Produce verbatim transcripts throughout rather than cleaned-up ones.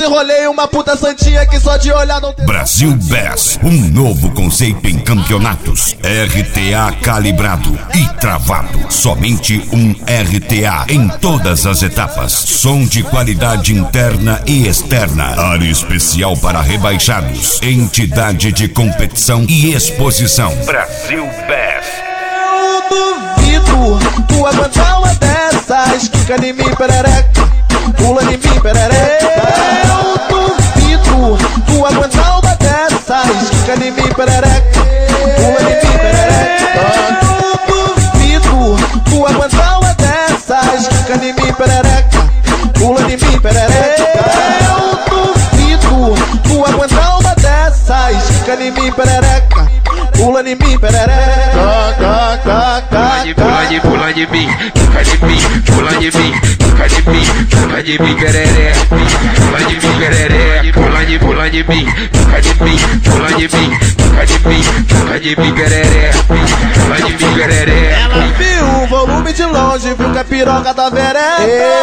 Desenrolei uma puta santinha que só de olhar não tem... Brasil Bass, um novo conceito em campeonatos. R T A calibrado e travado. Somente um R T A em todas as etapas. Som de qualidade interna e externa. Área especial para rebaixados. Entidade de competição e exposição. Brasil Bass. Eu duvido tu aguentar uma dessas. Quica em mim, perereca. Pula em mim, perereca. Eu duvido tu aguentar uma dessas. Quica em mim, perereca. Pula em mim, perereca. Eu duvido tu aguentar uma dessas. Quica em mim, perereca. Pula em mim, perereca. Eu duvido tu aguentar uma dessas. Quica em mim, perereca. Pula em mim, perereca. Pula de, pula de mim, fica de mim, pula de mim, fica de mim, fica de mim, perereca. Pula de mim, perereca. Pula de, pula de mim, fica de mim, pula de mim, fica de mim, fica de mim, perereca. Pula de mim, perereca. Ela viu o volume de longe, viu que a piroca tá vereca.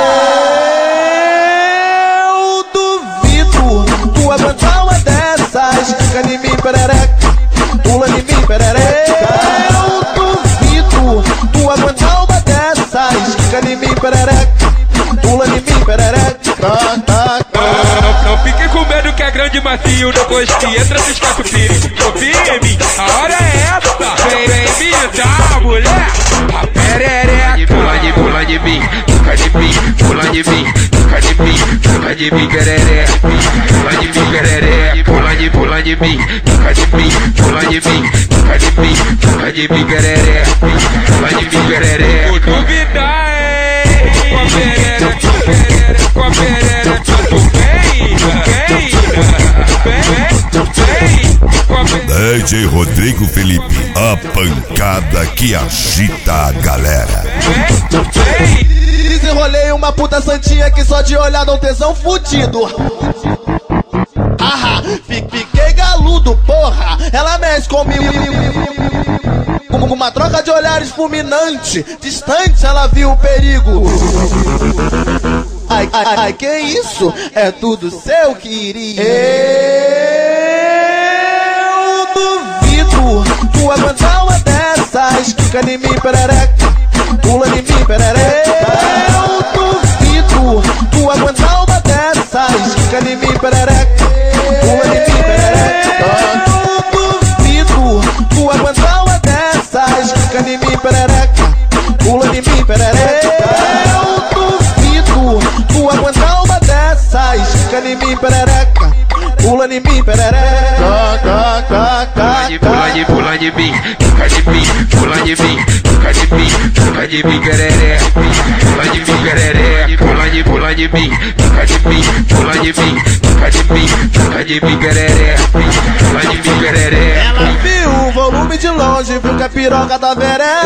Eu duvido tu aguentar uma dessas. Fica em mim, perereca. Pula em mim, perereca. Eu duvido tu aguentar uma dessas. Fica em mim, perereca. Pula em mim, perereca. Não, não fique com medo que é grande macio. Depois que entra no espaço perigo. Confia em mim, a hora é essa. Vem, vem me dar, mulher. A perereca. Pula de, pula de mim, fica de mim, pula de mim, fica de mim, fica de mim, perereca. Pula de mim, perereca. Pula de, pula de mim, fica de mim, pula de mim, fica de mim, fica de mim, perereca. Pula de mim, perereca. Vou duvidar, hein? Com a perereca, com a perereca, com a perereca. Tu vem, vem, vem, com a perereca. D J Rodrigo Felipe, a pancada que agita a galera. Desenrolei uma puta santinha que só de olhar dá um tesão fudido. Haha, fiquei galudo, porra. Ela mexe comigo. Com uma troca de olhares fulminante. Distante ela viu o perigo. Ai, ai, ai, que isso? É tudo seu, querido. Eu duvido tu aguentar uma dessas. Fica em mim, perereca. Pula em mim, perereca. Eu duvido tu aguentar uma dessas. Fica em mim, perereca. Pula em mim, perereca. Eu duvido tu aguentar uma dessas. Fica em mim, perereca. Pula em mim, perereca. Eu duvido tu aguentar uma dessas. Fica em mim, perereca. Pula em mim, perereca. Pula de, pula de mim, fica de mim, pula de mim, fica de mim, fica de mim, perereca. Pula de mim, perereca. Pula de, pula de mim, fica de mim, pula de mim, fica de mim, fica de mim, perereca. Pula de mim, perereca. Ela viu o volume de longe, viu que a piroca tá vereca.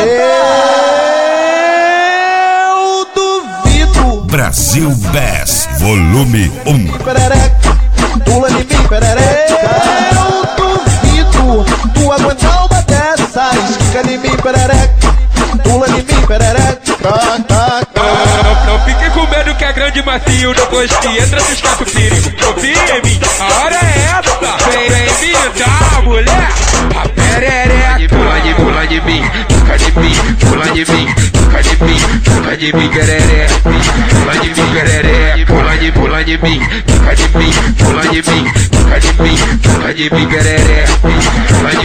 Eu duvido. Brasil Bass, volume um. Perereca, pula em mim, perereca. Eu duvido tu aguentar uma dessas. Fica em mim, perereca. Pula em mim, perereca. Não, não fique com medo que é grande macio. Depois que entra no espaço perigo. Confia em mim, a hora é essa. Vem, vem me dar, mulher. A perereca. Pula de, pula de mim, fica de mim, pula de mim, fica de mim, fica de mim, perereca. Pula de mim, perereca. Pula de, pula de mim, fica de mim, pula de mim, fica de mim, fica de mim, perereca. Pula